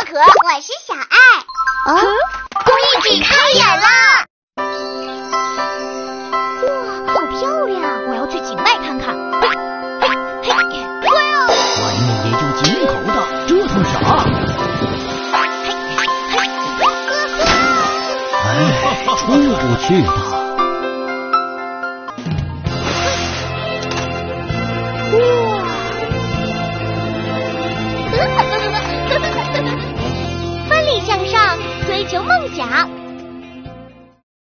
可，我是小爱。公益体开演啦！ 哇，好漂亮！我要去景迈看看。嘿，对啊！ 外面也就进口的，折腾啥？出不去的。 奋力向上，追求梦想。